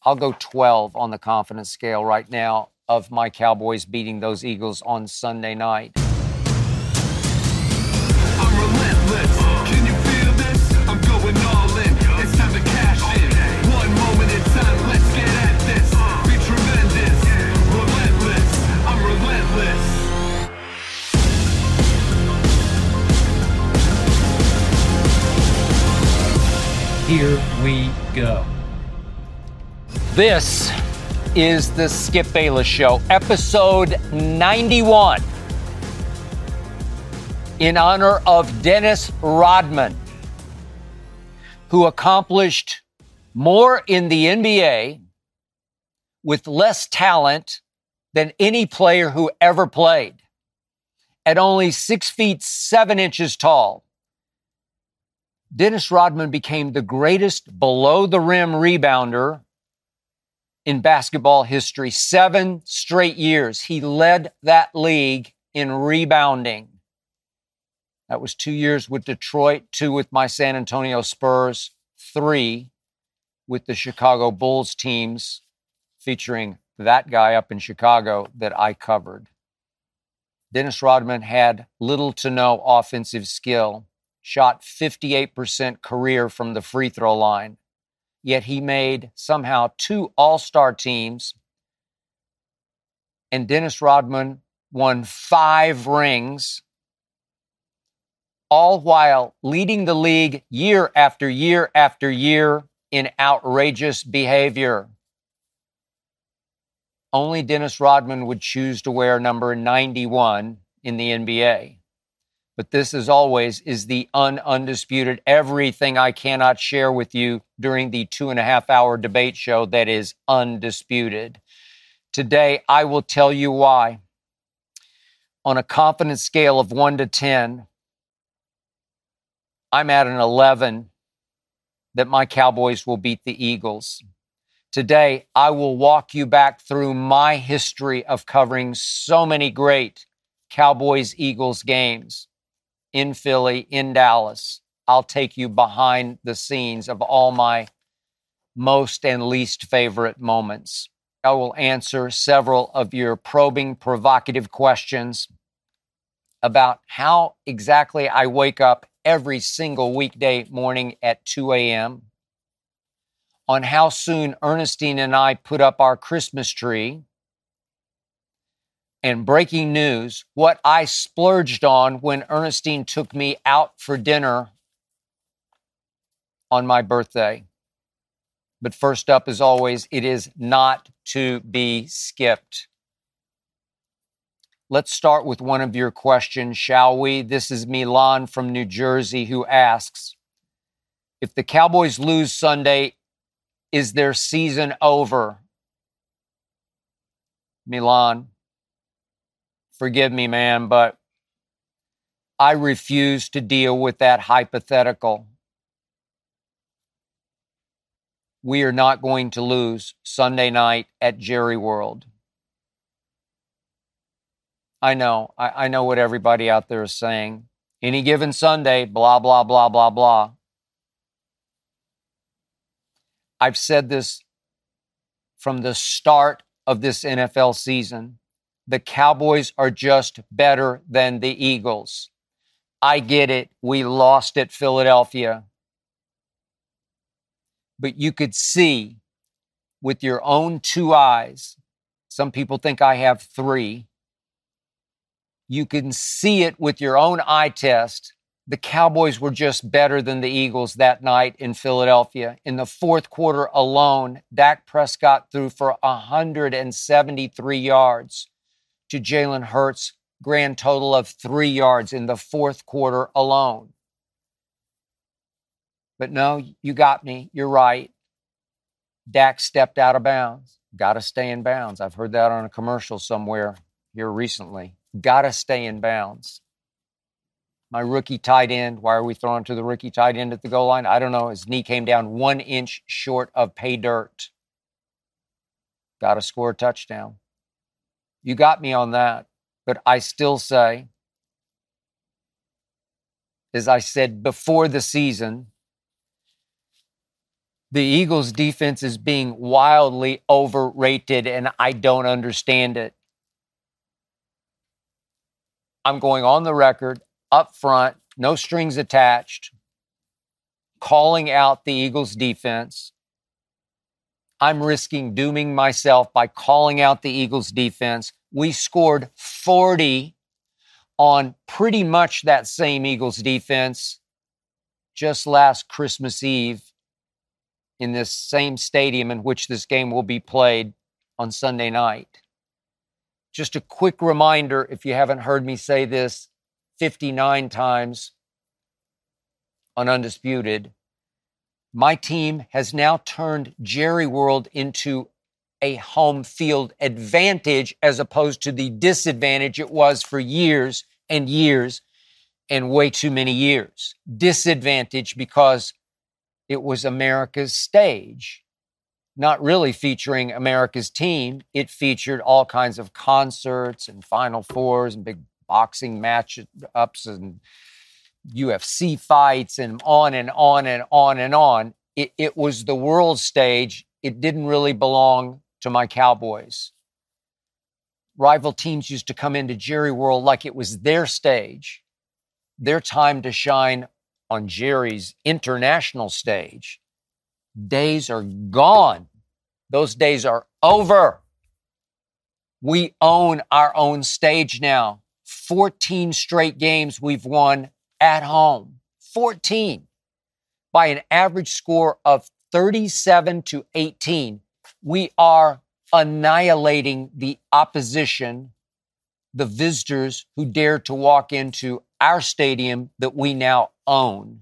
I'll go 12 on the confidence scale right now of my Cowboys beating those Eagles on Sunday night. I'm relentless. Can you feel this? I'm going all in. It's time to cash in. One moment in time. Let's get at this. Be tremendous. Relentless. I'm relentless. Here we go. This is the Skip Bayless Show, episode 91, in honor of Dennis Rodman, who accomplished more in the NBA with less talent than any player who ever played. At only 6 feet 7 inches tall, Dennis Rodman became the greatest below-the-rim rebounder in basketball history. 7 straight years, he led that league in rebounding. That was 2 years with Detroit, 2 with my San Antonio Spurs, 3 with the Chicago Bulls teams, featuring that guy up in Chicago that I covered. Dennis Rodman had little to no offensive skill, shot 58% career from the free throw line. Yet he made somehow 2 all-star teams, and Dennis Rodman won 5 rings, all while leading the league year after year after year in outrageous behavior. Only Dennis Rodman would choose to wear number 91 in the NBA. But this, as always, is the undisputed everything I cannot share with you during the 2.5-hour debate show that is undisputed. Today, I will tell you why. On a confidence scale of 1 to 10, I'm at an 11 that my Cowboys will beat the Eagles. Today, I will walk you back through my history of covering so many great Cowboys-Eagles games. In Philly, in Dallas. I'll take you behind the scenes of all my most and least favorite moments. I will answer several of your probing, provocative questions about how exactly I wake up every single weekday morning at 2 a.m., on how soon Ernestine and I put up our Christmas tree, and breaking news, what I splurged on when Ernestine took me out for dinner on my birthday. But first up, as always, it is not to be skipped. Let's start with one of your questions, shall we? This is Milan from New Jersey who asks, if the Cowboys lose Sunday, is their season over? Milan, forgive me, man, but I refuse to deal with that hypothetical. We are not going to lose Sunday night at Jerry World. I know what everybody out there is saying. Any given Sunday, blah, blah, blah, blah, blah. I've said this from the start of this NFL season. The Cowboys are just better than the Eagles. I get it. We lost at Philadelphia. But you could see with your own 2 eyes, some people think I have 3. You can see it with your own eye test. The Cowboys were just better than the Eagles that night in Philadelphia. In the fourth quarter alone, Dak Prescott threw for 173 yards. To Jalen Hurts, grand total of 3 yards in the fourth quarter alone. But no, you got me. You're right. Dak stepped out of bounds. Got to stay in bounds. I've heard that on a commercial somewhere here recently. Got to stay in bounds. My rookie tight end, why are we throwing to the rookie tight end at the goal line? I don't know. His knee came down 1 inch short of pay dirt. Got to score a touchdown. You got me on that. But I still say, as I said before the season, The Eagles' defense is being wildly overrated, and I don't understand it. I'm going on the record, up front, no strings attached, calling out the Eagles' defense. I'm risking dooming myself by calling out the Eagles' defense. We scored 40 on pretty much that same Eagles defense just last Christmas Eve in this same stadium in which this game will be played on Sunday night. Just a quick reminder, if you haven't heard me say this 59 times on Undisputed, my team has now turned Jerry World into a home field advantage as opposed to the disadvantage it was for years and years and way too many years. Disadvantage because it was America's stage, not really featuring America's team. It featured all kinds of concerts and Final Fours and big boxing matchups and UFC fights and on and on and on and on. It was the world stage. It didn't really belong to my Cowboys. Rival teams used to come into Jerry World like it was their stage, their time to shine on Jerry's international stage. Days are gone. Those days are over. We own our own stage now. 14 straight games we've won at home. 14 by an average score of 37-18. We are annihilating the opposition, the visitors who dare to walk into our stadium that we now own.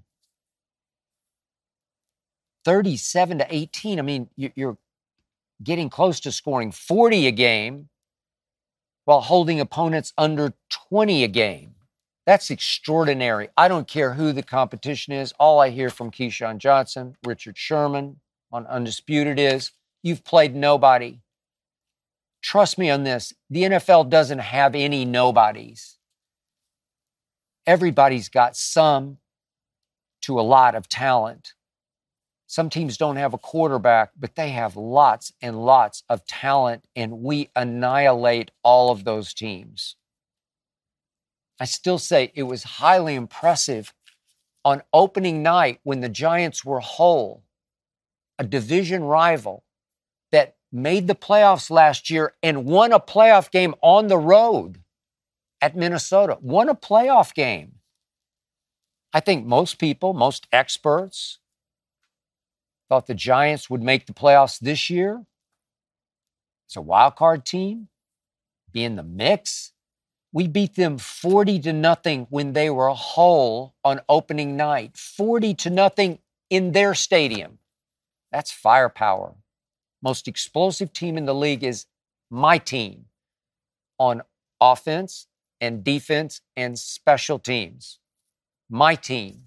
37-18. I mean, you're getting close to scoring 40 a game while holding opponents under 20 a game. That's extraordinary. I don't care who the competition is. All I hear from Keyshawn Johnson, Richard Sherman on Undisputed is, you've played nobody. Trust me on this. The NFL doesn't have any nobodies. Everybody's got some to a lot of talent. Some teams don't have a quarterback, but they have lots and lots of talent, and we annihilate all of those teams. I still say it was highly impressive on opening night when the Giants were whole, a division rival that made the playoffs last year and won a playoff game on the road at Minnesota, won a playoff game. I think most people, most experts, thought the Giants would make the playoffs this year. It's a wild card team, be in the mix. We beat them 40-0 when they were whole on opening night. 40-0 in their stadium. That's firepower. Most explosive team in the league is my team on offense and defense and special teams. My team.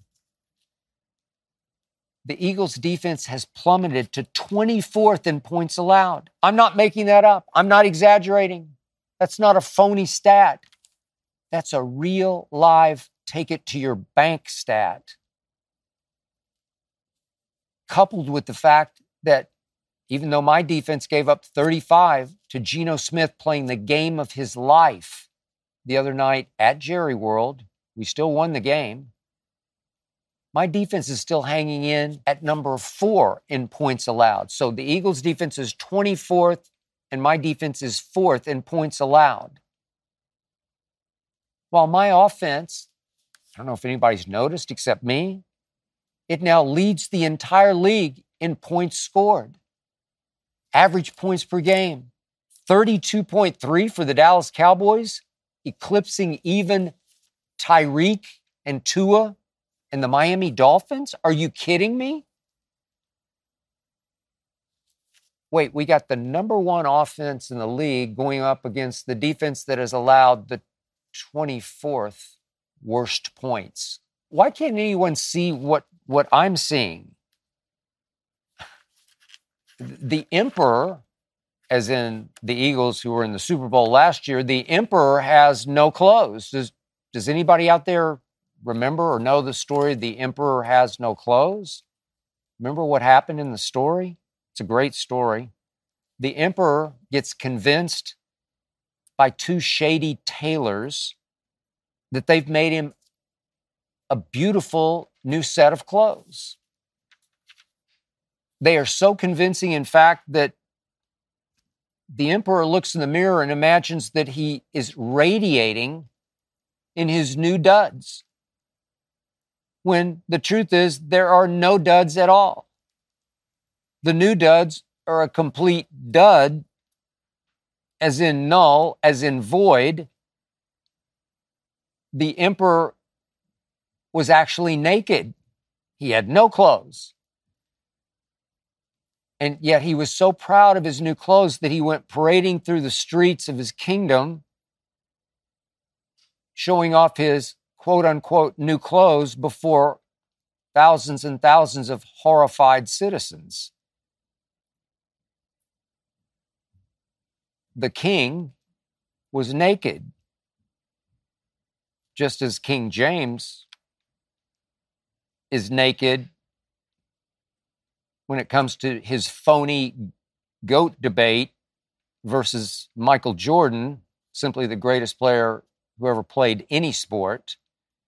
The Eagles' defense has plummeted to 24th in points allowed. I'm not making that up. I'm not exaggerating. That's not a phony stat. That's a real, live, take it to your bank stat. Coupled with the fact that even though my defense gave up 35 to Geno Smith playing the game of his life the other night at Jerry World, we still won the game. My defense is still hanging in at number 4 in points allowed. So the Eagles' defense is 24th, and my defense is 4th in points allowed. While my offense, I don't know if anybody's noticed except me, it now leads the entire league in points scored. Average points per game, 32.3 for the Dallas Cowboys, eclipsing even Tyreek and Tua and the Miami Dolphins? Are you kidding me? Wait, we got the number 1 offense in the league going up against the defense that has allowed the 24th worst points. Why can't anyone see what I'm seeing? The Emperor, as in the Eagles who were in the Super Bowl last year, the Emperor has no clothes. Does anybody out there remember or know the story, The Emperor Has No Clothes? Remember what happened in the story? It's a great story. The emperor gets convinced by two shady tailors that they've made him a beautiful new set of clothes. They are so convincing, in fact, that the emperor looks in the mirror and imagines that he is radiating in his new duds, when the truth is there are no duds at all. The new duds are a complete dud, as in null, as in void. The emperor was actually naked. He had no clothes. And yet he was so proud of his new clothes that he went parading through the streets of his kingdom, showing off his quote unquote new clothes before thousands and thousands of horrified citizens. The king was naked, just as King James is naked when it comes to his phony GOAT debate versus Michael Jordan, simply the greatest player who ever played any sport,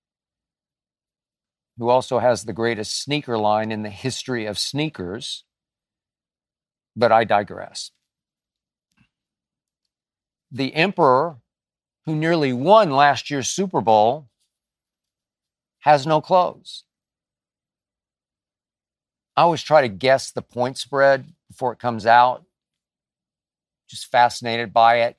who also has the greatest sneaker line in the history of sneakers. But I digress. The emperor, who nearly won last year's Super Bowl, has no clothes. I always try to guess the point spread before it comes out. Just fascinated by it.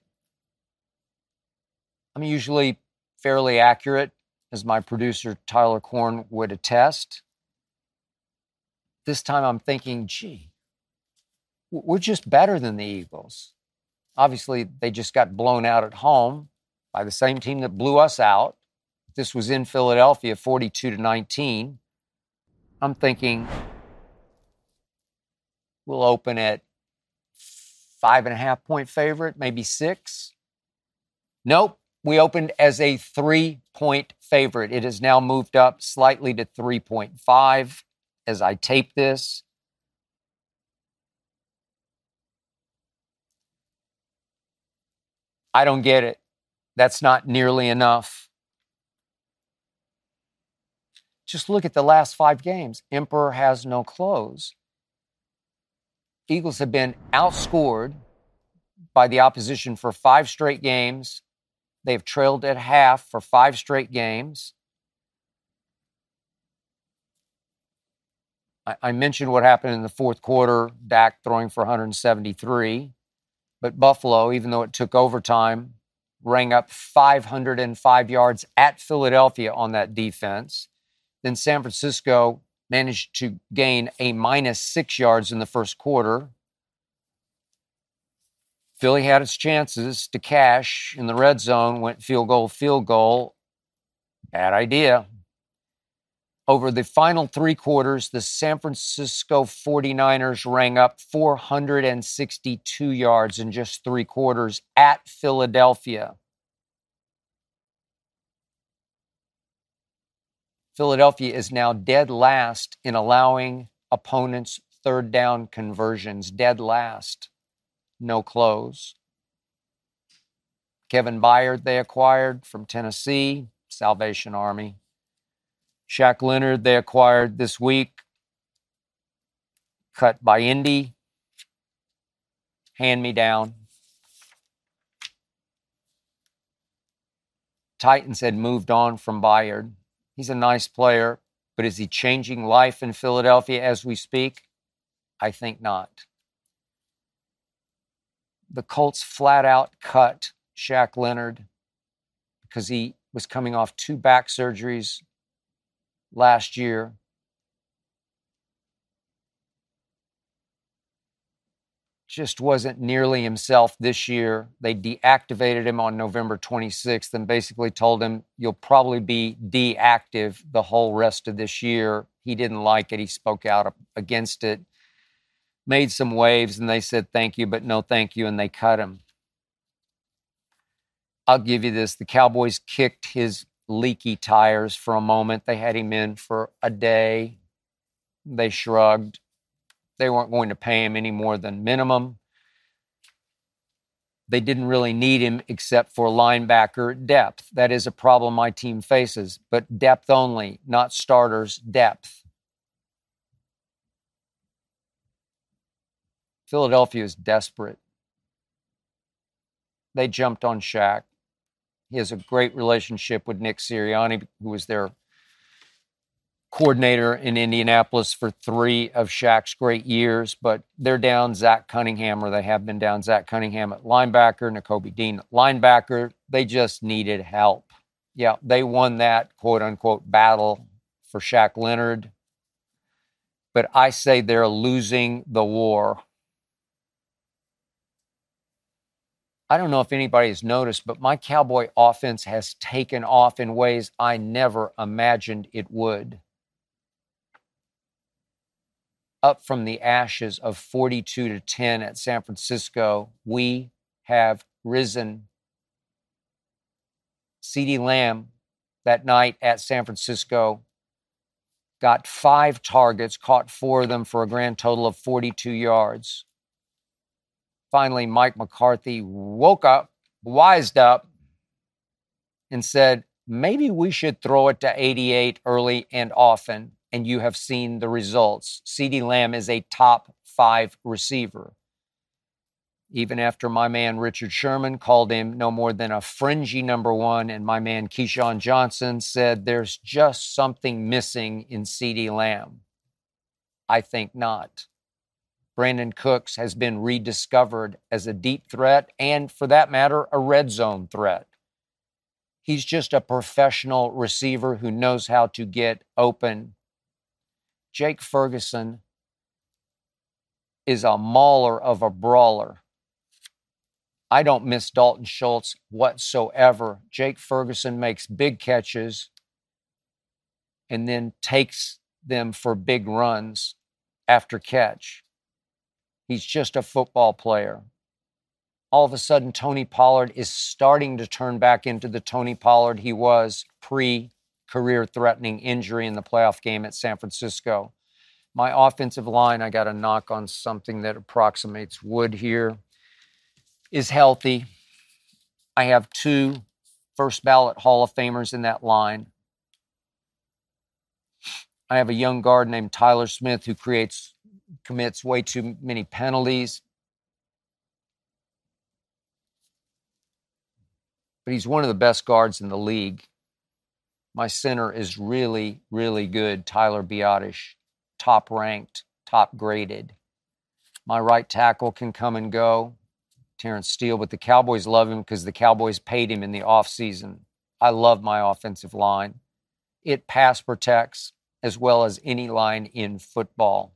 I'm usually fairly accurate, as my producer Tyler Korn would attest. This time I'm thinking, gee, we're just better than the Eagles. Obviously, they just got blown out at home by the same team that blew us out. This was in Philadelphia, 42-19. I'm thinking we'll open at 5.5 point favorite, maybe 6. Nope, we opened as a 3-point favorite. It has now moved up slightly to 3.5 as I tape this. I don't get it. That's not nearly enough. Just look at the last 5 games. Emperor has no clothes. Eagles have been outscored by the opposition for 5 straight games. They've trailed at half for 5 straight games. I mentioned what happened in the fourth quarter, Dak throwing for 173. But Buffalo, even though it took overtime, rang up 505 yards at Philadelphia on that defense. Then San Francisco managed to gain a -6 yards in the first quarter. Philly had its chances to cash in the red zone, went field goal. Bad idea. Over the final 3 quarters, the San Francisco 49ers rang up 462 yards in just 3 quarters at Philadelphia. Philadelphia is now dead last in allowing opponents third down conversions. Dead last. No close. Kevin Byard they acquired from Tennessee, Salvation Army. Shaq Leonard they acquired this week, cut by Indy. Hand me down. Titans had moved on from Byard. He's a nice player, but is he changing life in Philadelphia as we speak? I think not. The Colts flat out cut Shaq Leonard because he was coming off 2 back surgeries last year. Just wasn't nearly himself this year. They deactivated him on November 26th and basically told him, you'll probably be deactive the whole rest of this year. He didn't like it. He spoke out against it, made some waves, and they said thank you, but no thank you, and they cut him. I'll give you this. The Cowboys kicked his leaky tires for a moment. They had him in for a day. They shrugged. They weren't going to pay him any more than minimum. They didn't really need him except for linebacker depth. That is a problem my team faces, but depth only, not starters, depth. Philadelphia is desperate. They jumped on Shaq. He has a great relationship with Nick Sirianni, who was their coordinator in Indianapolis for 3 of Shaq's great years, but they're down Zach Cunningham, or they have been down Zach Cunningham at linebacker, Nakobe Dean at linebacker. They just needed help. Yeah, they won that quote-unquote battle for Shaq Leonard, but I say they're losing the war. I don't know if anybody has noticed, but my Cowboy offense has taken off in ways I never imagined it would. Up from the ashes of 42-10 at San Francisco, we have risen. CeeDee Lamb that night at San Francisco got 5 targets, caught 4 of them for a grand total of 42 yards. Finally, Mike McCarthy woke up, wised up, and said, maybe we should throw it to 88 early and often, and you have seen the results. CeeDee Lamb is a top 5 receiver. Even after my man Richard Sherman called him no more than a fringy number 1, and my man Keyshawn Johnson said there's just something missing in CeeDee Lamb. I think not. Brandon Cooks has been rediscovered as a deep threat and, for that matter, a red zone threat. He's just a professional receiver who knows how to get open. Jake Ferguson is a mauler of a brawler. I don't miss Dalton Schultz whatsoever. Jake Ferguson makes big catches and then takes them for big runs after catch. He's just a football player. All of a sudden, Tony Pollard is starting to turn back into the Tony Pollard he was pre-career-threatening injury in the playoff game at San Francisco. My offensive line, I got to knock on something that approximates wood here, is healthy. I have 2 first-ballot Hall of Famers in that line. I have a young guard named Tyler Smith who commits way too many penalties. But he's one of the best guards in the league. My center is really, really good, Tyler Biadasz, top ranked, top graded. My right tackle can come and go, Terrence Steele, but the Cowboys love him because the Cowboys paid him in the offseason. I love my offensive line. It pass protects as well as any line in football.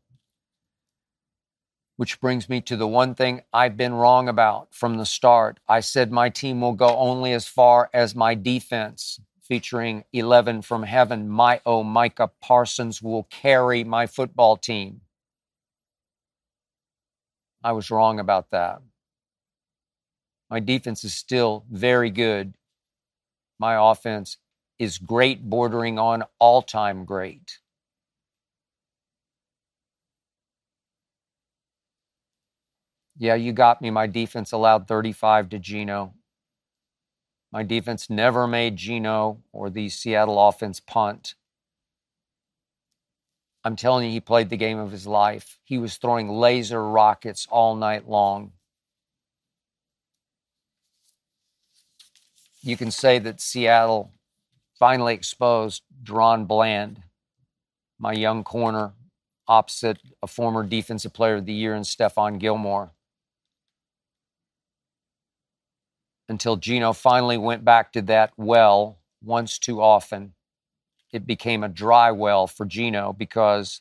Which brings me to the one thing I've been wrong about from the start. I said my team will go only as far as my defense, featuring 11 from heaven. Micah Parsons will carry my football team. I was wrong about that. My defense is still very good. My offense is great, bordering on all-time great. Yeah, you got me. My defense allowed 35 to Geno. My defense never made Geno or the Seattle offense punt. I'm telling you, he played the game of his life. He was throwing laser rockets all night long. You can say that Seattle finally exposed DaRon Bland, my young corner, opposite a former Defensive Player of the Year in Stephon Gilmore. Until Geno finally went back to that well once too often. It became a dry well for Geno because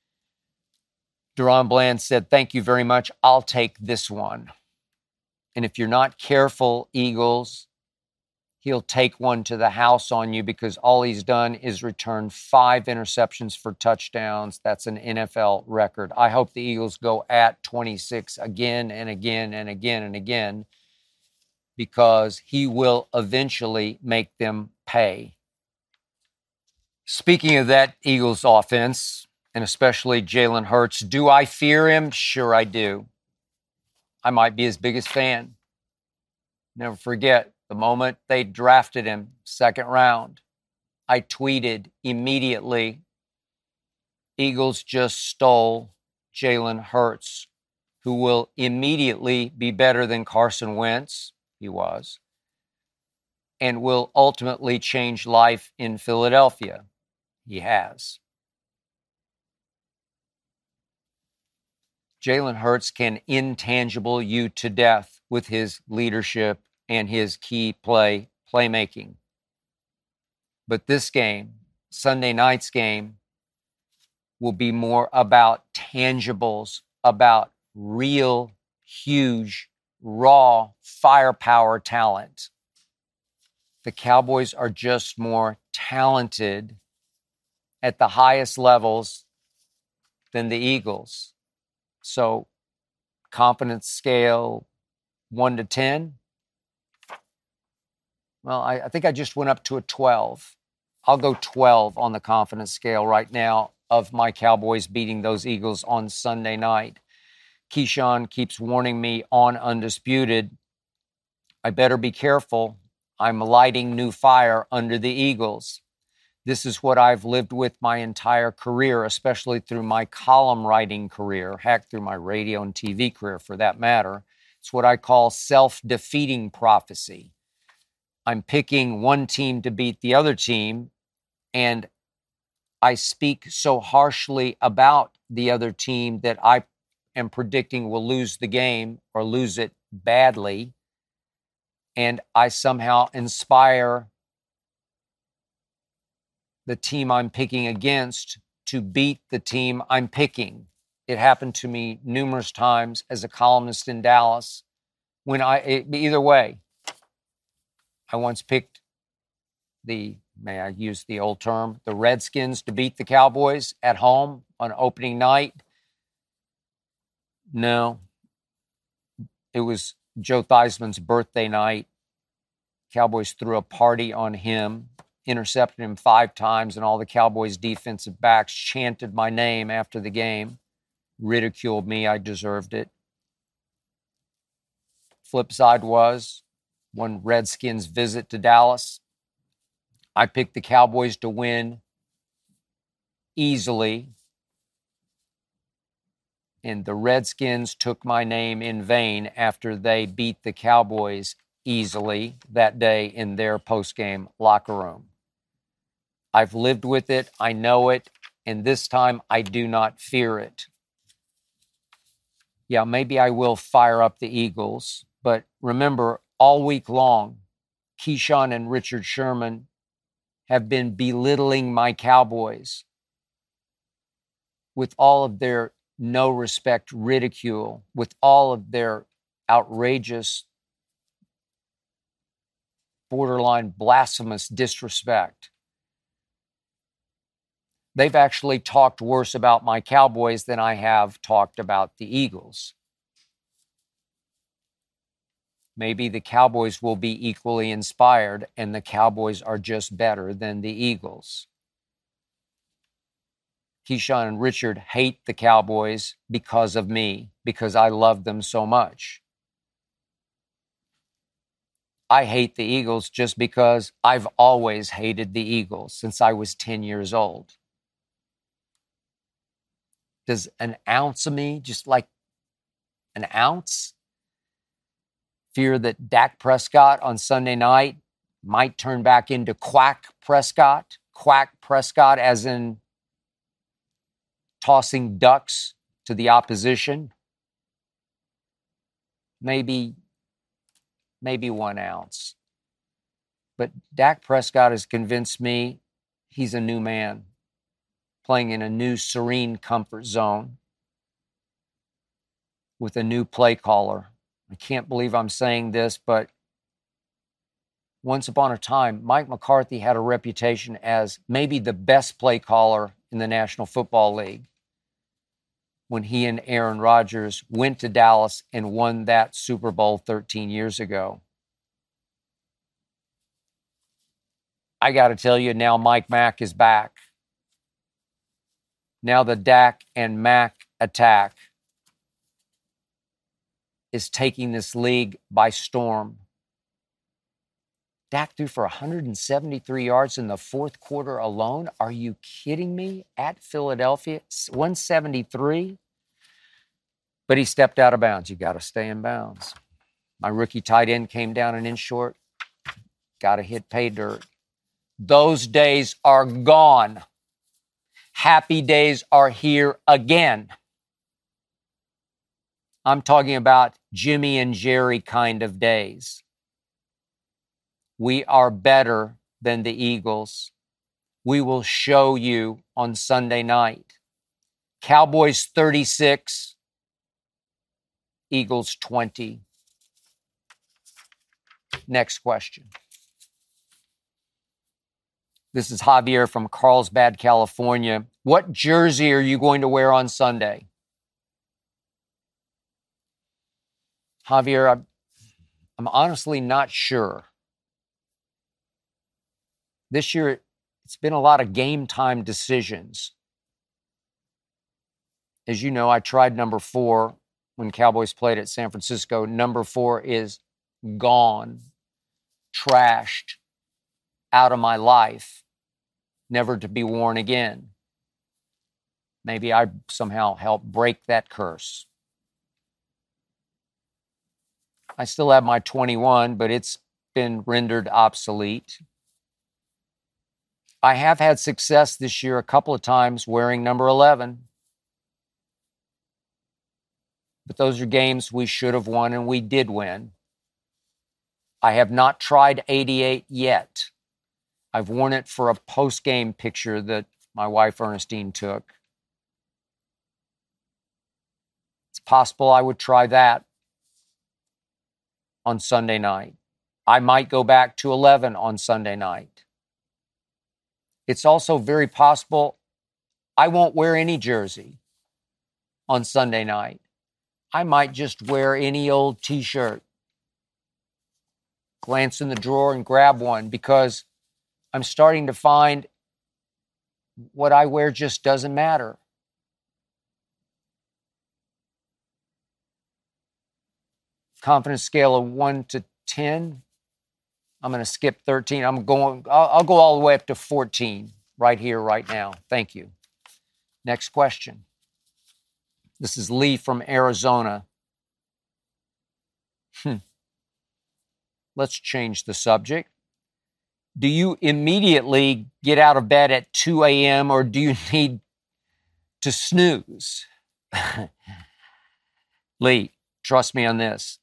DaRon Bland said, thank you very much, I'll take this one. And if you're not careful, Eagles, he'll take one to the house on you because all he's done is return 5 interceptions for touchdowns. That's an NFL record. I hope the Eagles go at 26 again and again and again and again, because he will eventually make them pay. Speaking of that Eagles offense and especially Jalen Hurts. Do I fear him? Sure, I do. I might be his biggest fan. Never forget the moment they drafted him, second round. I tweeted immediately, Eagles just stole Jalen Hurts, who will immediately be better than Carson Wentz. He was. And will ultimately change life in Philadelphia. He has. Jalen Hurts can intangible you to death with his leadership and his key playmaking. But this game, Sunday night's game, will be more about tangibles, about real, huge, raw firepower talent. The Cowboys are just more talented at the highest levels than the Eagles. So, confidence scale 1 to 10. Well, I think I just went up to a 12. I'll go 12 on the confidence scale right now of my Cowboys beating those Eagles on Sunday night. Keyshawn keeps warning me on Undisputed, I better be careful. I'm lighting new fire under the Eagles. This is what I've lived with my entire career, especially through my column writing career, heck, through my radio and TV career for that matter. It's what I call self-defeating prophecy. I'm picking one team to beat the other team, and I speak so harshly about the other team that I am predicting will lose the game or lose it badly, and I somehow inspire the team I'm picking against to beat the team I'm picking. It happened to me numerous times as a columnist in Dallas. Either way, I once picked may I use the old term, the Redskins to beat the Cowboys at home on opening night. No, it was Joe Theismann's birthday night. Cowboys threw a party on him, intercepted him 5 times, and all the Cowboys defensive backs chanted my name after the game, ridiculed me. I deserved it. Flip side was one Redskins visit to Dallas. I picked the Cowboys to win easily, and the Redskins took my name in vain after they beat the Cowboys easily that day in their post-game locker room. I've lived with it, I know it, and this time I do not fear it. Yeah, maybe I will fire up the Eagles, but remember, all week long, Keyshawn and Richard Sherman have been belittling my Cowboys with all of their no respect ridicule, with all of their outrageous, borderline blasphemous disrespect. They've actually talked worse about my Cowboys than I have talked about the Eagles. Maybe the Cowboys will be equally inspired, and the Cowboys are just better than the Eagles. Keyshawn and Richard hate the Cowboys because of me, because I love them so much. I hate the Eagles just because I've always hated the Eagles since I was 10 years old. Does an ounce of me, just like an ounce, fear that Dak Prescott on Sunday night might turn back into Quack Prescott? Quack Prescott as in tossing ducks to the opposition? Maybe 1 ounce. But Dak Prescott has convinced me he's a new man, playing in a new serene comfort zone with a new play caller. I can't believe I'm saying this, but once upon a time, Mike McCarthy had a reputation as maybe the best play caller in the National Football League when he and Aaron Rodgers went to Dallas and won that Super Bowl 13 years ago. I got to tell you, now Mike Mack is back. Now the Dak and Mac attack is taking this league by storm. Dak threw for 173 yards in the fourth quarter alone. Are you kidding me? At Philadelphia, 173. But he stepped out of bounds. You got to stay in bounds. My rookie tight end came down and in short. Got to hit pay dirt. Those days are gone. Happy days are here again. I'm talking about Jimmy and Jerry kind of days. We are better than the Eagles. We will show you on Sunday night. Cowboys 36, Eagles 20. Next question. This is Javier from Carlsbad, California. What jersey are you going to wear on Sunday? Javier, I'm honestly not sure. This year, it's been a lot of game time decisions. As you know, I tried number 4 when Cowboys played at San Francisco. Number 4 is gone, trashed, out of my life, never to be worn again. Maybe I somehow helped break that curse. I still have my 21, but it's been rendered obsolete. I have had success this year a couple of times wearing number 11. But those are games we should have won, and we did win. I have not tried 88 yet. I've worn it for a post-game picture that my wife Ernestine took. It's possible I would try that on Sunday night. I might go back to 11 on Sunday night. It's also very possible I won't wear any jersey on Sunday night. I might just wear any old t-shirt. Glance in the drawer and grab one because I'm starting to find what I wear just doesn't matter. Confidence scale of 1 to 10. I'm going to skip 13. I'll go all the way up to 14 right here, right now. Thank you. Next question. This is Lee from Arizona. Let's change the subject. Do you immediately get out of bed at 2 a.m. or do you need to snooze? Lee, trust me on this.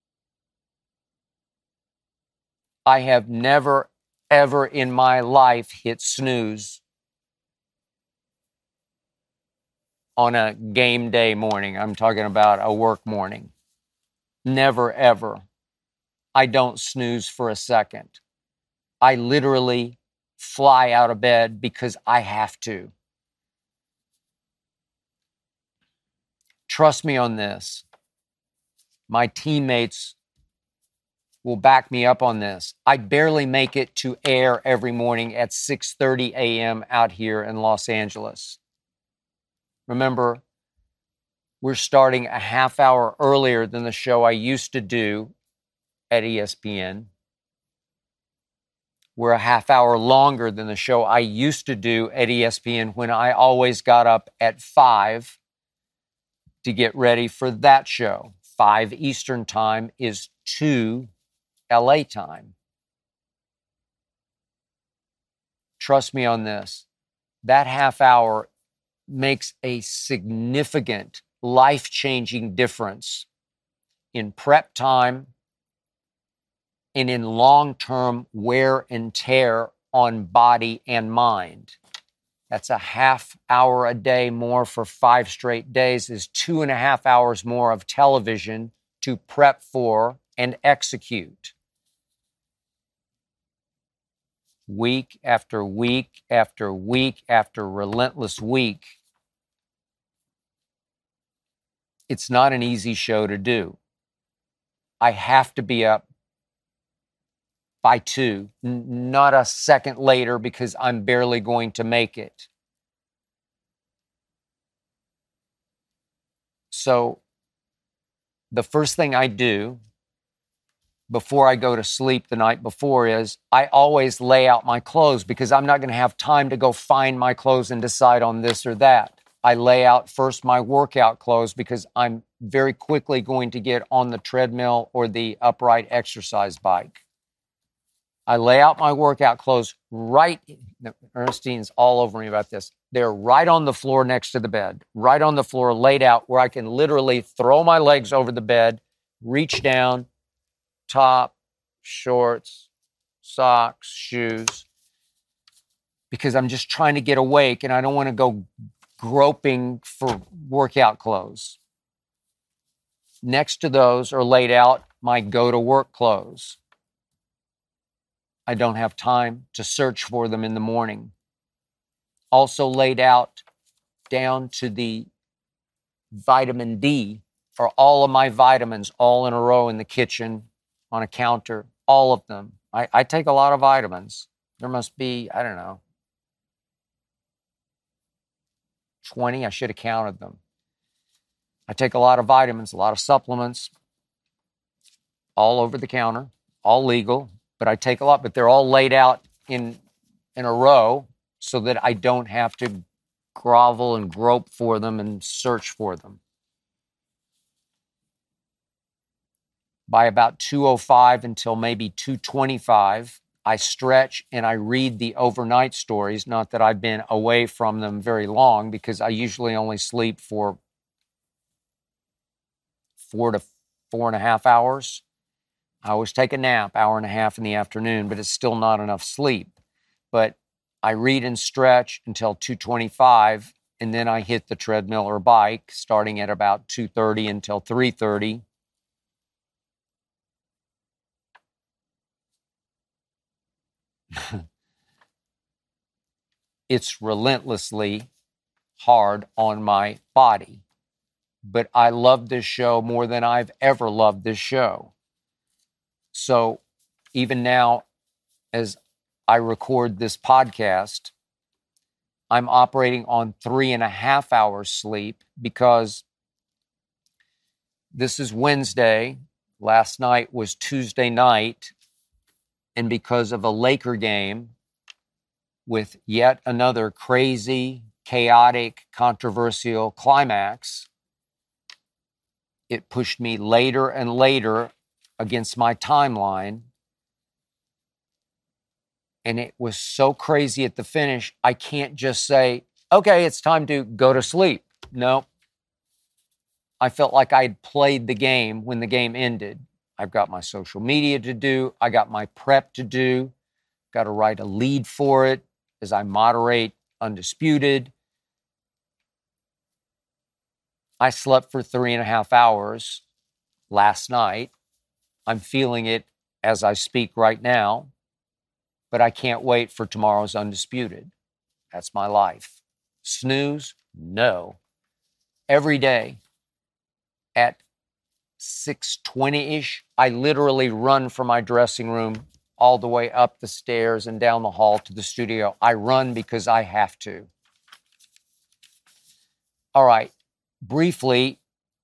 I have never, ever in my life hit snooze on a game day morning. I'm talking about a work morning. Never, ever. I don't snooze for a second. I literally fly out of bed because I have to. Trust me on this. My teammates will back me up on this. I barely make it to air every morning at 6:30 a.m. out here in Los Angeles. Remember, we're starting a half hour earlier than the show I used to do at ESPN. We're a half hour longer than the show I used to do at ESPN when I always got up at 5 to get ready for that show. 5 Eastern time is 2 LA time. Trust me on this. That half hour makes a significant, life-changing difference in prep time and in long-term wear and tear on body and mind. That's a half hour a day more for 5 straight days is 2.5 hours more of television to prep for and execute. Week after week after week after relentless week. It's not an easy show to do. I have to be up by 2, not a second later because I'm barely going to make it. So the first thing I do before I go to sleep the night before is I always lay out my clothes because I'm not going to have time to go find my clothes and decide on this or that. I lay out first my workout clothes because I'm very quickly going to get on the treadmill or the upright exercise bike. I lay out my workout clothes right, Ernestine's all over me about this. They're right on the floor next to the bed, right on the floor, laid out where I can literally throw my legs over the bed, reach down, top, shorts, socks, shoes, because I'm just trying to get awake and I don't want to go groping for workout clothes. Next to those are laid out my go-to-work clothes. I don't have time to search for them in the morning. Also laid out down to the vitamin D are all of my vitamins all in a row in the kitchen on a counter, all of them. I take a lot of vitamins. There must be, I don't know, 20. I should have counted them. I take a lot of vitamins, a lot of supplements, all over the counter, all legal, but I take a lot, but they're all laid out in a row so that I don't have to grovel and grope for them and search for them. By about 2:05 until maybe 2:25, I stretch and I read the overnight stories. Not that I've been away from them very long because I usually only sleep for 4 to 4.5 hours. I always take a nap, hour and a half in the afternoon, but it's still not enough sleep. But I read and stretch until 2:25, and then I hit the treadmill or bike starting at about 2:30 until 3:30. It's relentlessly hard on my body, but I love this show more than I've ever loved this show. So even now, as I record this podcast, I'm operating on 3.5 hours sleep because this is Wednesday. Last night was Tuesday night. And because of a Laker game with yet another crazy, chaotic, controversial climax, it pushed me later and later against my timeline. And it was so crazy at the finish, I can't just say, okay, it's time to go to sleep. No. I felt like I'd played the game when the game ended. I've got my social media to do. I got my prep to do. Got to write a lead for it as I moderate Undisputed. I slept for 3.5 hours last night. I'm feeling it as I speak right now, but I can't wait for tomorrow's Undisputed. That's my life. Snooze? No. Every day at 6:20-ish, I literally run from my dressing room all the way up the stairs and down the hall to the studio. I run because I have to. All right, briefly,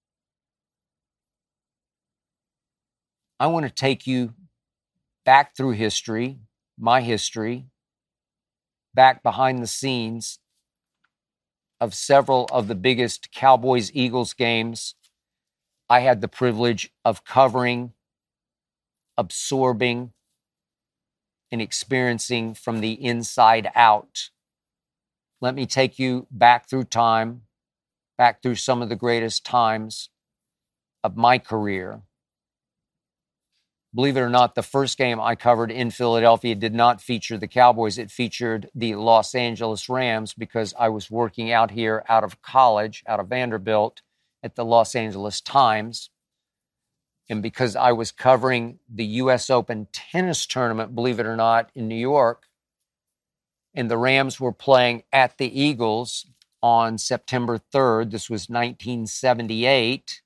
I want to take you back through history, my history, back behind the scenes of several of the biggest Cowboys-Eagles games I had the privilege of covering, absorbing, and experiencing from the inside out. Let me take you back through time, back through some of the greatest times of my career. Believe it or not, the first game I covered in Philadelphia did not feature the Cowboys. It featured the Los Angeles Rams because I was working out here out of college, out of Vanderbilt, at the Los Angeles Times. And because I was covering the U.S. Open tennis tournament, believe it or not, in New York, and the Rams were playing at the Eagles on September 3rd. This was 1978.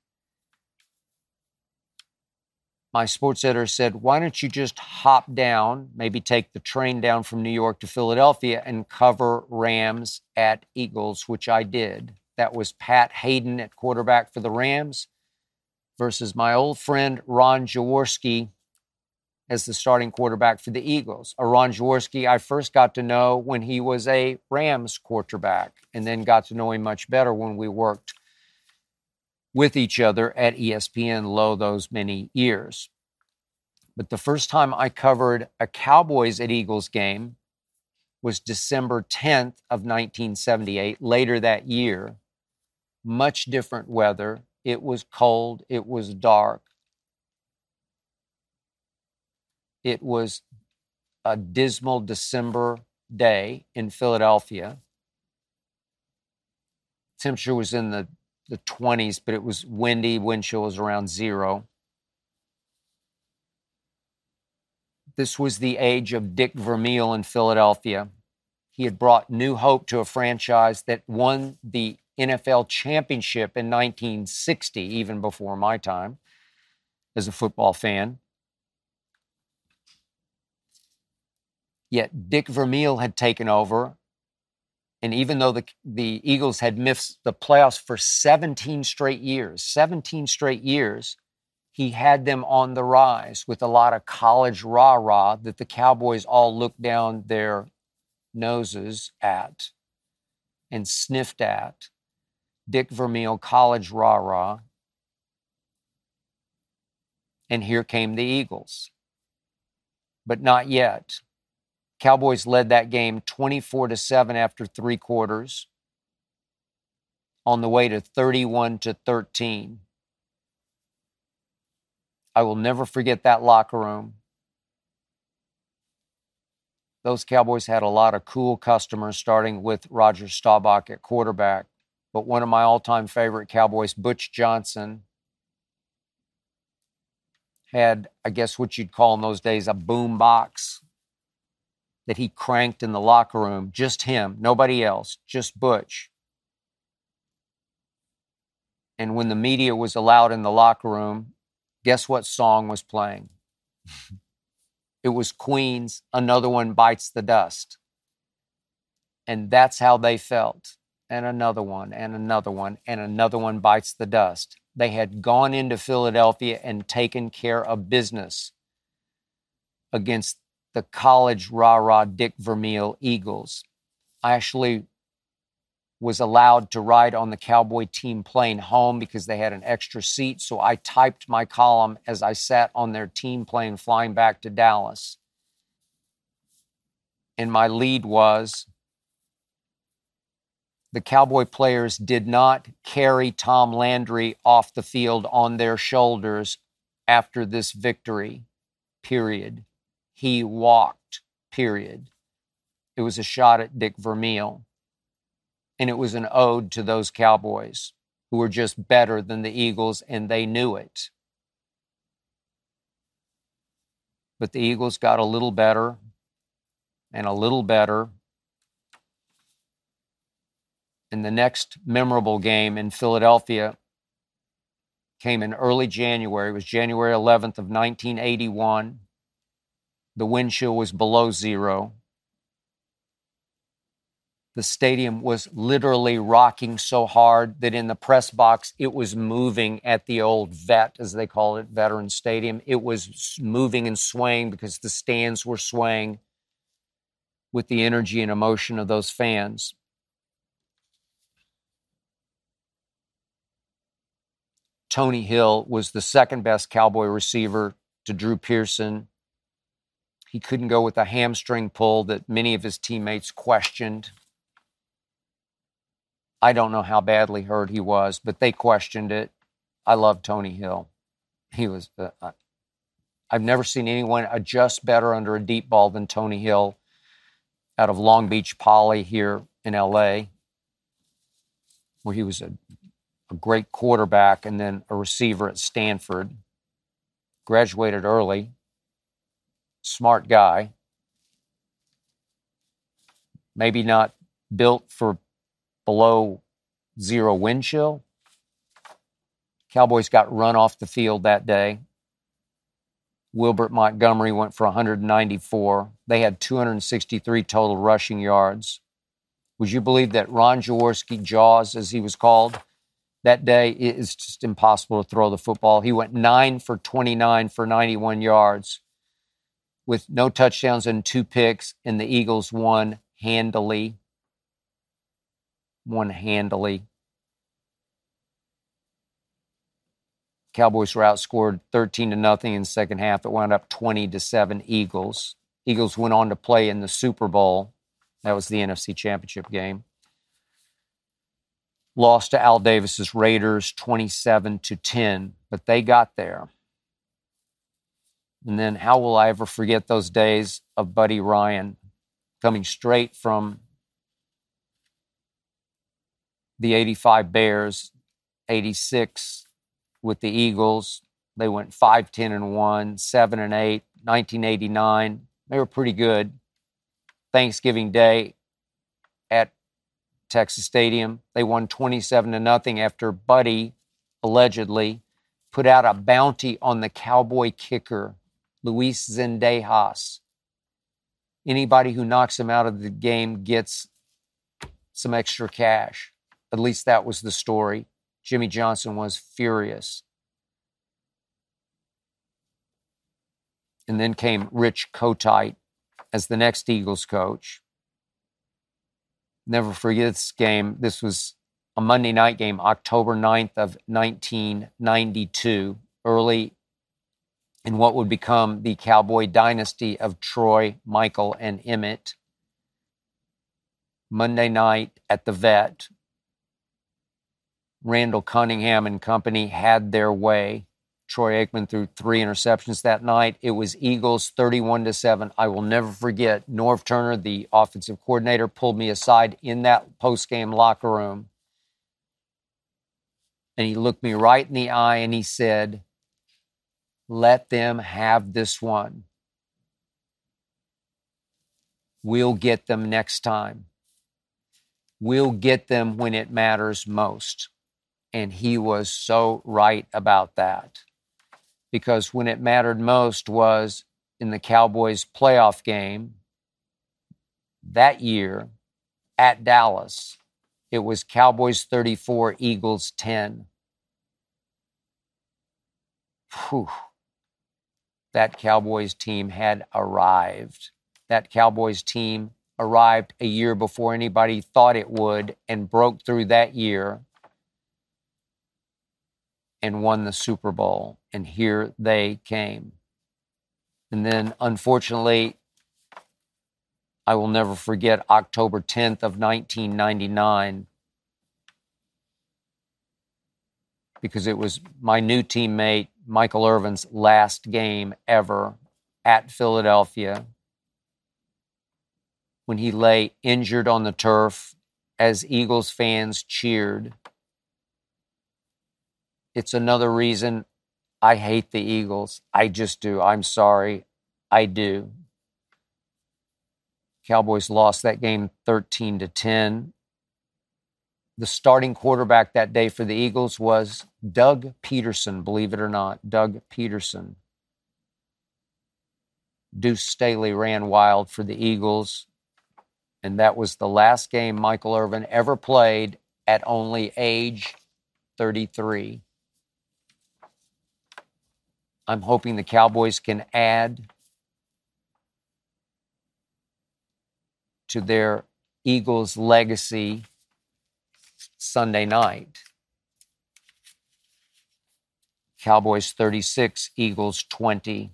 My sports editor said, why don't you just hop down, maybe take the train down from New York to Philadelphia and cover Rams at Eagles, which I did. That was Pat Hayden at quarterback for the Rams versus my old friend Ron Jaworski as the starting quarterback for the Eagles. Ron Jaworski I first got to know when he was a Rams quarterback, and then got to know him much better when we worked with each other at ESPN lo those many years. But the first time I covered a Cowboys at Eagles game was December 10th of 1978, later that year. Much different weather. It was cold. It was dark. It was a dismal December day in Philadelphia. Temperature was in the 20s, but it was windy. Wind chill was around 0. This was the age of Dick Vermeil in Philadelphia. He had brought new hope to a franchise that won the NFL championship in 1960, even before my time as a football fan. Yet Dick Vermeil had taken over, and even though the Eagles had missed the playoffs for 17 straight years, he had them on the rise with a lot of college rah-rah that the Cowboys all looked down their noses at and sniffed at. Dick Vermeil, college rah-rah. And here came the Eagles. But not yet. Cowboys led that game 24-7 after 3 quarters, on the way to 31-13. I will never forget that locker room. Those Cowboys had a lot of cool customers, starting with Roger Staubach at quarterback. But one of my all-time favorite Cowboys, Butch Johnson, had, I guess what you'd call in those days, a boom box that he cranked in the locker room. Just him, nobody else, just Butch. And when the media was allowed in the locker room, guess what song was playing? It was Queen's Another One Bites the Dust. And that's how they felt. And another one, and another one, and another one bites the dust. They had gone into Philadelphia and taken care of business against the college rah-rah Dick Vermeil Eagles. I actually was allowed to ride on the Cowboy team plane home because they had an extra seat, so I typed my column as I sat on their team plane flying back to Dallas. And my lead was, the Cowboy players did not carry Tom Landry off the field on their shoulders after this victory, period. He walked, period. It was a shot at Dick Vermeil. And it was an ode to those Cowboys who were just better than the Eagles, and they knew it. But the Eagles got a little better and a little better. And the next memorable game in Philadelphia came in early January. It was January 11th of 1981. The wind chill was below 0. The stadium was literally rocking so hard that in the press box, it was moving at the old vet, as they call it, Veterans Stadium. It was moving and swaying because the stands were swaying with the energy and emotion of those fans. Tony Hill was the second best Cowboy receiver to Drew Pearson. He couldn't go with a hamstring pull that many of his teammates questioned. I don't know how badly hurt he was, but they questioned it. I love Tony Hill. He was, I've never seen anyone adjust better under a deep ball than Tony Hill out of Long Beach Poly here in LA, where he was a great quarterback and then a receiver at Stanford. Graduated early. Smart guy. Maybe not built for below 0 wind chill. Cowboys got run off the field that day. Wilbert Montgomery went for 194. They had 263 total rushing yards. Would you believe that Ron Jaworski, Jaws, as he was called, that day, it is just impossible to throw the football. He went 9 for 29 for 91 yards with no touchdowns and 2 picks, and the Eagles won handily. Cowboys were outscored 13-0 in the second half. It wound up 20-7 Eagles. Eagles went on to play in the Super Bowl. That was the NFC Championship game. Lost to Al Davis's Raiders 27-10, but they got there. And then how will I ever forget those days of Buddy Ryan coming straight from the 85 Bears, 86 with the Eagles. They went 5-10-1, 7-8, 1989. They were pretty good. Thanksgiving Day at Texas Stadium, they won 27-0 after Buddy allegedly put out a bounty on the Cowboy kicker, Luis Zendejas. Anybody who knocks him out of the game gets some extra cash. At least that was the story. Jimmy Johnson was furious. And then came Rich Kotite as the next Eagles coach. Never forget this game. This was a Monday night game, October 9th of 1992, early in what would become the Cowboy dynasty of Troy, Michael, and Emmett. Monday night at the Vet. Randall Cunningham and company had their way. Troy Aikman threw 3 interceptions that night. It was Eagles 31-7. I will never forget, Norv Turner, the offensive coordinator, pulled me aside in that post-game locker room. And he looked me right in the eye and he said, "Let them have this one. We'll get them next time. We'll get them when it matters most." And he was so right about that. Because when it mattered most was in the Cowboys playoff game that year at Dallas. It was Cowboys 34, Eagles 10. Whew. That Cowboys team had arrived. That Cowboys team arrived a year before anybody thought it would and broke through that year and won the Super Bowl. And here they came. And then, unfortunately, I will never forget October 10th of 1999, because it was my new teammate, Michael Irvin's last game ever at Philadelphia, when he lay injured on the turf as Eagles fans cheered. It's another reason I hate the Eagles. I just do. I'm sorry. I do. Cowboys lost that game 13-10. The starting quarterback that day for the Eagles was Doug Peterson, believe it or not. Doug Peterson. Deuce Staley ran wild for the Eagles, and that was the last game Michael Irvin ever played at only age 33. I'm hoping the Cowboys can add to their Eagles legacy Sunday night. Cowboys 36, Eagles 20.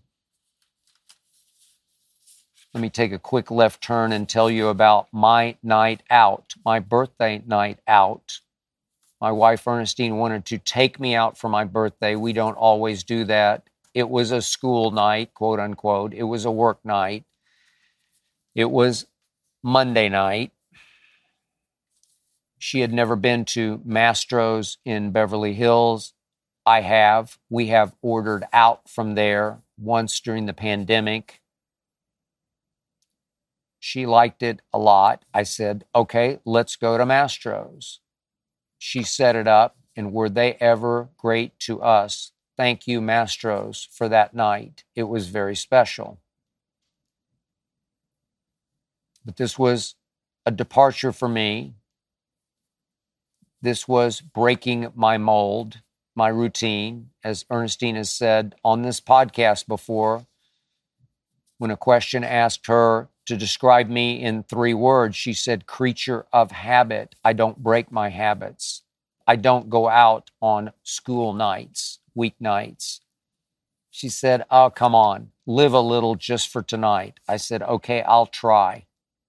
Let me take a quick left turn and tell you about my night out, my birthday night out. My wife Ernestine wanted to take me out for my birthday. We don't always do that. It was a school night, quote unquote. It was a work night. It was Monday night. She had never been to Mastro's in Beverly Hills. I have. We have ordered out from there once during the pandemic. She liked it a lot. I said, okay, let's go to Mastro's. She set it up, and were they ever great to us? Thank you, Mastro's, for that night. It was very special. But this was a departure for me. This was breaking my mold, my routine. As Ernestine has said on this podcast before, when a question asked her to describe me in 3 words, she said, creature of habit. I don't break my habits. I don't go out on school nights, weeknights. She said, oh, come on, live a little just for tonight. I said, okay, I'll try.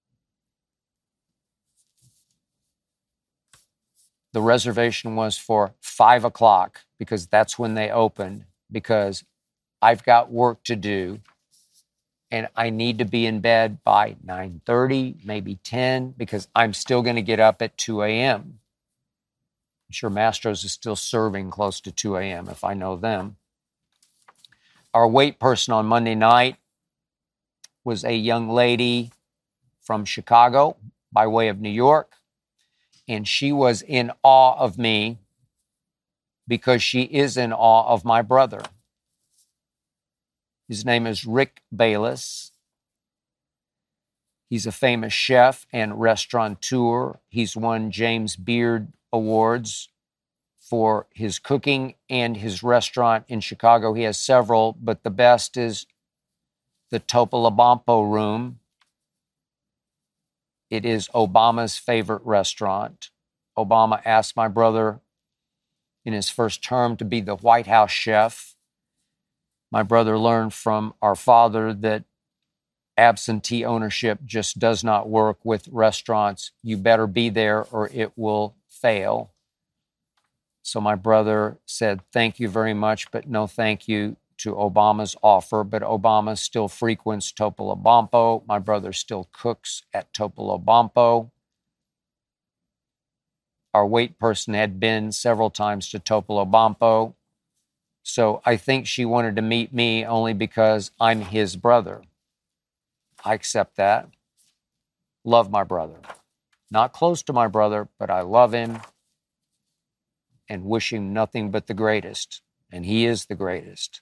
The reservation was for 5 o'clock because that's when they opened, because I've got work to do and I need to be in bed by 9:30, maybe 10, because I'm still going to get up at 2 a.m. I'm sure Mastro's is still serving close to 2 a.m. if I know them. Our wait person on Monday night was a young lady from Chicago by way of New York. And she was in awe of me because she is in awe of my brother. His name is Rick Bayless. He's a famous chef and restaurateur. He's won James Beard Awards for his cooking and his restaurant in Chicago. He has several, but the best is the Topolobampo Room. It is Obama's favorite restaurant. Obama asked my brother in his first term to be the White House chef. My brother learned from our father that absentee ownership just does not work with restaurants. You better be there or it will fail. So my brother said, thank you very much, but no thank you to Obama's offer. But Obama still frequents Topolobampo. My brother still cooks at Topolobampo. Our wait person had been several times to Topolobampo. So I think she wanted to meet me only because I'm his brother. I accept that. Love my brother. Not close to my brother, but I love him and wish him nothing but the greatest. And he is the greatest.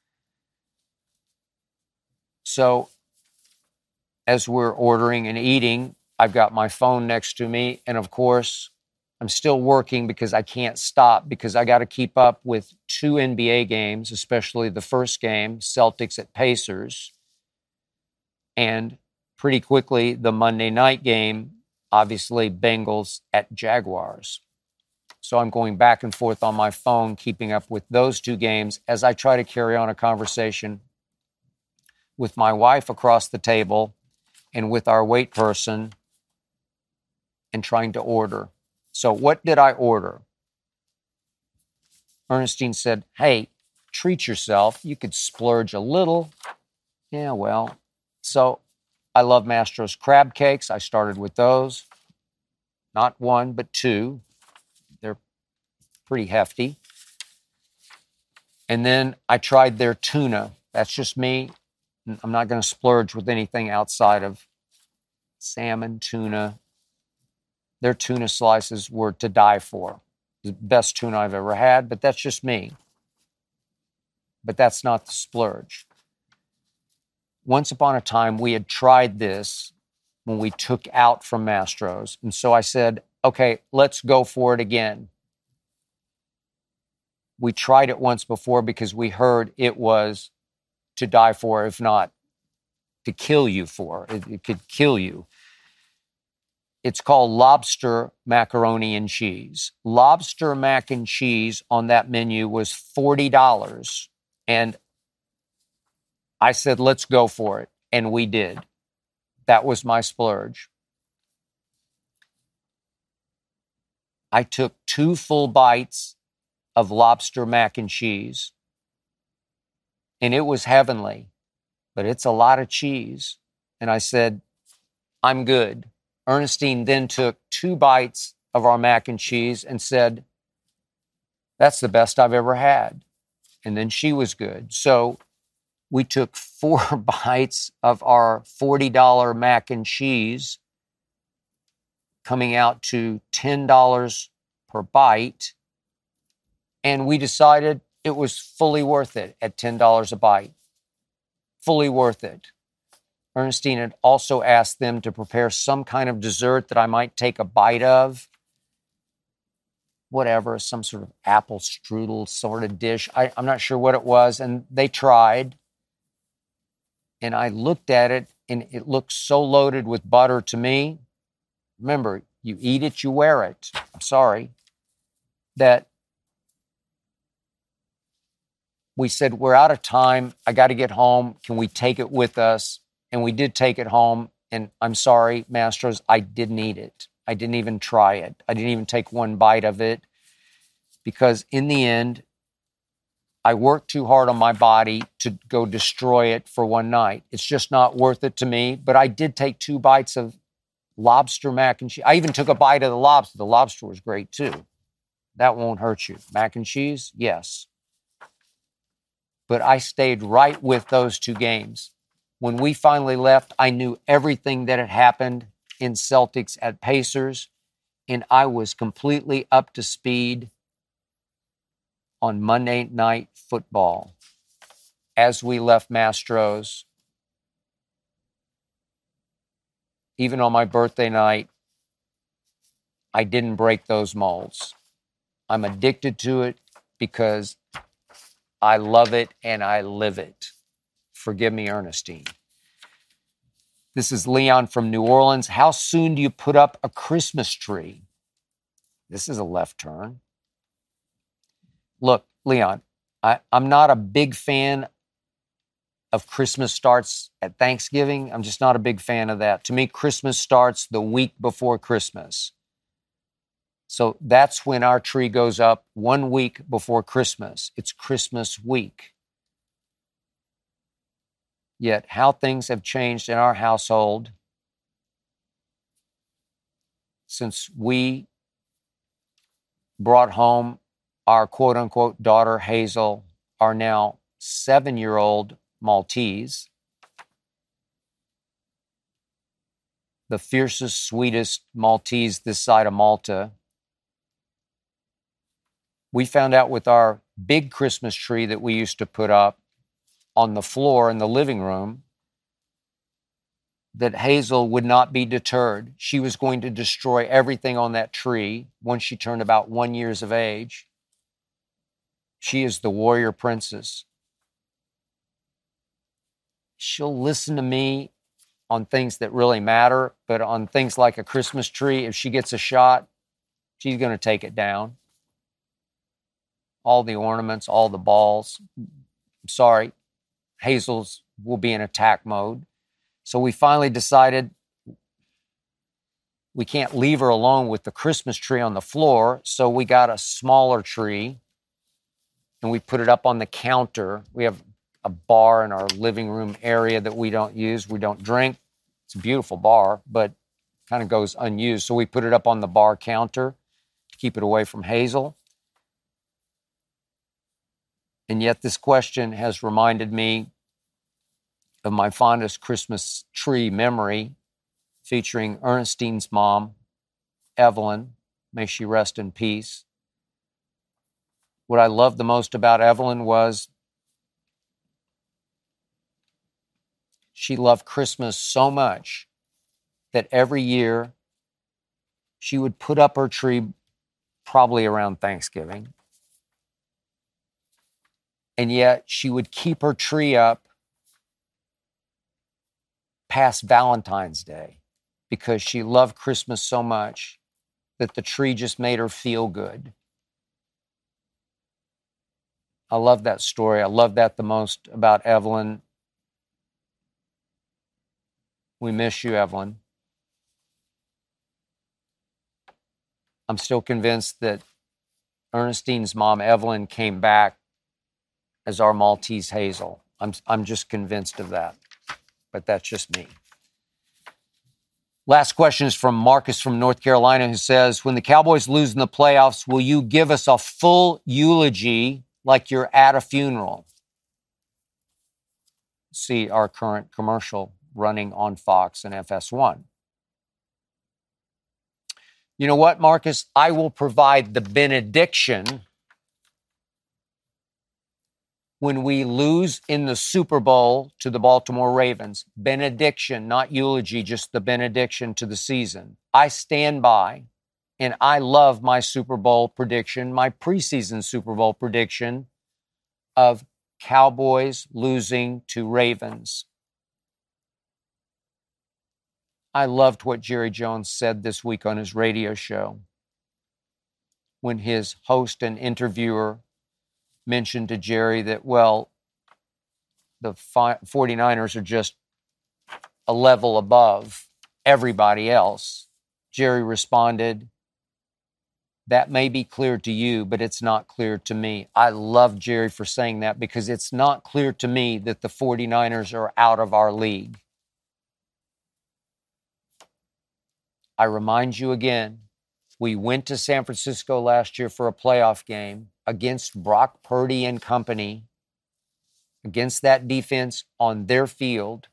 So as we're ordering and eating, I've got my phone next to me. And of course, I'm still working because I can't stop because I got to keep up with 2 NBA games, especially the first game, Celtics at Pacers. And pretty quickly, the Monday night game, obviously Bengals at Jaguars. So I'm going back and forth on my phone, keeping up with those 2 games as I try to carry on a conversation with my wife across the table and with our wait person and trying to order. So what did I order? Ernestine said, hey, treat yourself. You could splurge a little. Yeah, well, so I love Mastro's crab cakes. I started with those. Not 1, but 2. They're pretty hefty. And then I tried their tuna. That's just me. I'm not going to splurge with anything outside of salmon, tuna. Their tuna slices were to die for. The best tuna I've ever had, but that's just me. But that's not the splurge. Once upon a time, we had tried this when we took out from Mastro's. And so I said, okay, let's go for it again. We tried it once before because we heard it was to die for, if not to kill you for. It could kill you. It's called lobster macaroni and cheese. Lobster mac and cheese on that menu was $40. And I said, let's go for it. And we did. That was my splurge. I took 2 full bites of lobster mac and cheese. And it was heavenly. But it's a lot of cheese. And I said, I'm good. Ernestine then took 2 bites of our mac and cheese and said, that's the best I've ever had. And then she was good. So we took 4 bites of our $40 mac and cheese, coming out to $10 per bite. And we decided it was fully worth it at $10 a bite. Fully worth it. Ernestine had also asked them to prepare some kind of dessert that I might take a bite of. Whatever, some sort of apple strudel sort of dish. I'm not sure what it was. And they tried. And I looked at it, and it looked so loaded with butter to me. Remember, you eat it, you wear it. I'm sorry. That we said, we're out of time. I got to get home. Can we take it with us? And we did take it home. And I'm sorry, Mastros, I didn't eat it. I didn't even try it. I didn't even take one bite of it, because in the end, I worked too hard on my body to go destroy it for one night. It's just not worth it to me. But I did take 2 bites of lobster mac and cheese. I even took a bite of the lobster. The lobster was great too. That won't hurt you. Mac and cheese, yes. But I stayed right with those 2 games. When we finally left, I knew everything that had happened in Celtics at Pacers, and I was completely up to speed on Monday Night Football as we left Mastro's. Even on my birthday night, I didn't break those molds. I'm addicted to it because I love it and I live it. Forgive me, Ernestine. This is Leon from New Orleans. How soon do you put up a Christmas tree? This is a left turn. Look, Leon, I'm not a big fan of Christmas starts at Thanksgiving. I'm just not a big fan of that. To me, Christmas starts the week before Christmas. So that's when our tree goes up, 1 week before Christmas. It's Christmas week. Yet how things have changed in our household since we brought home our quote-unquote daughter, Hazel, our now 7-year-old Maltese, the fiercest, sweetest Maltese this side of Malta. We found out with our big Christmas tree that we used to put up on the floor in the living room that Hazel would not be deterred. She was going to destroy everything on that tree once she turned about 1 year of age. She is the warrior princess. She'll listen to me on things that really matter, but on things like a Christmas tree, if she gets a shot, she's going to take it down. All the ornaments, all the balls. I'm sorry, Hazel's will be in attack mode. So we finally decided we can't leave her alone with the Christmas tree on the floor. So we got a smaller tree and we put it up on the counter. We have a bar in our living room area that we don't use. We don't drink. It's a beautiful bar, but kind of goes unused. So we put it up on the bar counter to keep it away from Hazel. And yet this question has reminded me of my fondest Christmas tree memory, featuring Ernestine's mom, Evelyn. May she rest in peace. What I loved the most about Evelyn was she loved Christmas so much that every year she would put up her tree probably around Thanksgiving. And yet she would keep her tree up past Valentine's Day because she loved Christmas so much that the tree just made her feel good. I love that story. I love that the most about Evelyn. We miss you, Evelyn. I'm still convinced that Ernestine's mom, Evelyn, came back as our Maltese Hazel. I'm just convinced of that, but that's just me. Last question is from Marcus from North Carolina, who says, when the Cowboys lose in the playoffs, will you give us a full eulogy like you're at a funeral? See our current commercial running on Fox and FS1. You know what, Marcus? I will provide the benediction when we lose in the Super Bowl to the Baltimore Ravens, benediction, not eulogy, just the benediction to the season. I stand by, and I love my Super Bowl prediction, my preseason Super Bowl prediction of Cowboys losing to Ravens. I loved what Jerry Jones said this week on his radio show when his host and interviewer mentioned to Jerry that, well, the 49ers are just a level above everybody else. Jerry responded, that may be clear to you, but it's not clear to me. I love Jerry for saying that because it's not clear to me that the 49ers are out of our league. I remind you again, we went to San Francisco last year for a playoff game against Brock Purdy and company, against that defense on their field.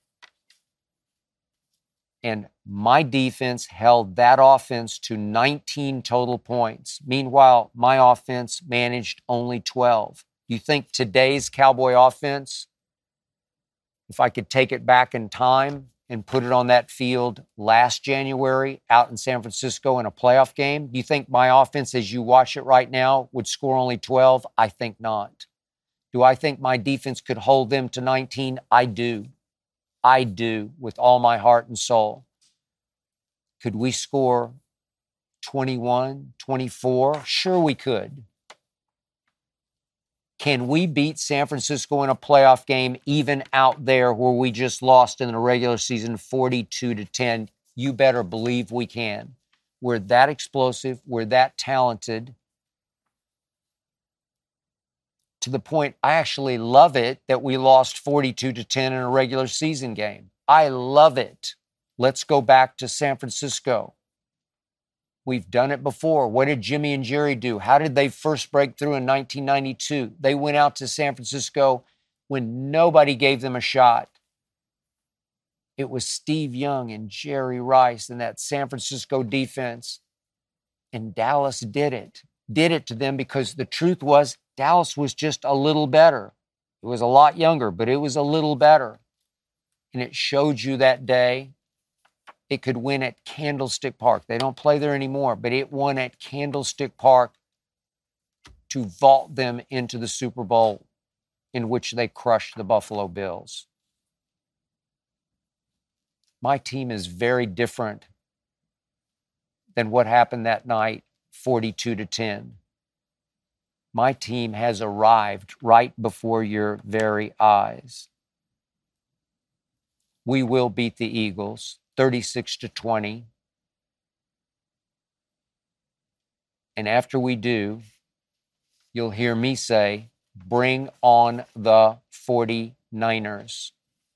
And my defense held that offense to 19 total points. Meanwhile, my offense managed only 12. You think today's Cowboy offense, if I could take it back in time and put it on that field last January out in San Francisco in a playoff game, do you think my offense, as you watch it right now, would score only 12? I think not. Do I think my defense could hold them to 19? I do. I do, with all my heart and soul. Could we score 21, 24? Sure we could. Can we beat San Francisco in a playoff game, even out there where we just lost in the regular season 42-10? You better believe we can. We're that explosive. We're that talented. To the point, I actually love it that we lost 42-10 in a regular season game. I love it. Let's go back to San Francisco. We've done it before. What did Jimmy and Jerry do? How did they first break through in 1992? They went out to San Francisco when nobody gave them a shot. It was Steve Young and Jerry Rice and that San Francisco defense. And Dallas did it. Did it to them because the truth was Dallas was just a little better. It was a lot younger, but it was a little better. And it showed you that day it could win at Candlestick Park. They don't play there anymore, but it won at Candlestick Park to vault them into the Super Bowl in which they crushed the Buffalo Bills. My team is very different than what happened that night, 42-10. My team has arrived right before your very eyes. We will beat the Eagles 36-20. And after we do, you'll hear me say, bring on the 49ers.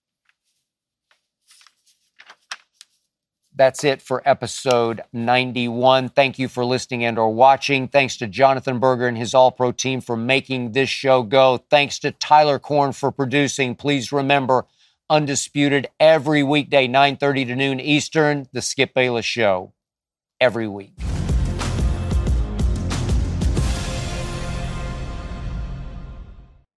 That's it for episode 91. Thank you for listening and or watching. Thanks to Jonathan Berger and his All-Pro team for making this show go. Thanks to Tyler Korn for producing. Please remember, Undisputed every weekday, 9:30 to noon Eastern, The Skip Bayless Show, every week.